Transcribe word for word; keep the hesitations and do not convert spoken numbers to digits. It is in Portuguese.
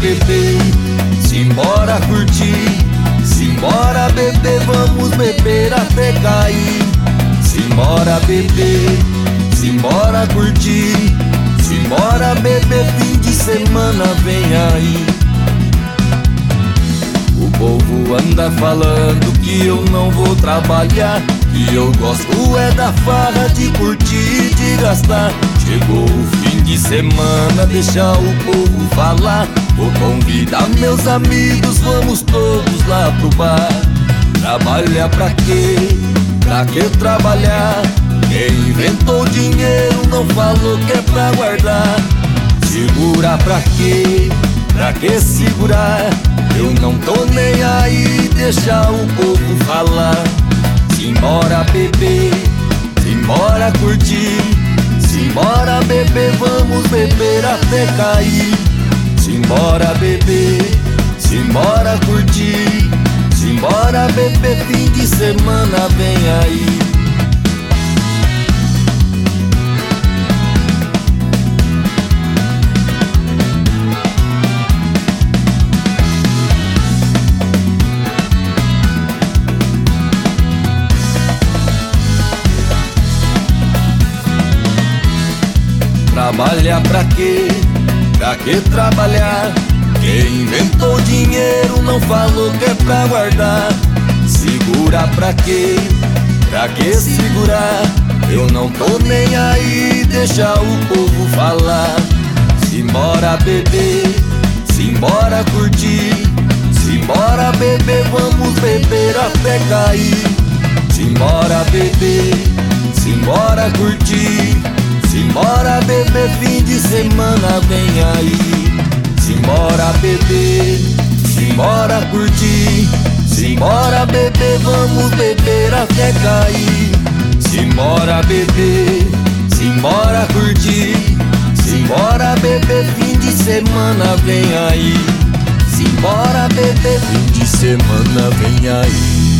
beber, simbora curtir. Simbora beber, vamos beber até cair. Simbora beber, simbora curtir. Simbora beber, fim de semana vem aí. O povo anda falando que eu não vou trabalhar, que eu gosto é da farra, de curtir e de gastar. Chegou o fim de semana, deixa o povo falar. Vou convidar meus amigos, vamos todos lá pro bar. Trabalhar pra quê? Pra que trabalhar? Quem inventou dinheiro não falou que é pra guardar. Segurar pra quê? Pra que segurar? Eu não tô nem aí, deixa o povo falar. Simbora beber, simbora curtir. Simbora beber, vamos beber até cair. Simbora beber, simbora curtir. Simbora beber, fim de semana vem aí. Trabalhar pra quê? Pra que trabalhar? Quem inventou dinheiro não falou que é pra guardar. Segurar pra quê? Pra que segurar? Eu não tô nem aí, deixa o povo falar. Simbora beber, simbora curtir. Simbora beber, vamos beber até cair. Simbora beber, simbora curtir. Simbora beber, fim de semana vem aí. Simbora beber, simbora curtir. Simbora beber, vamos beber até cair. Simbora beber, simbora curtir. Simbora beber, fim de semana vem aí. Simbora beber, fim de semana vem aí.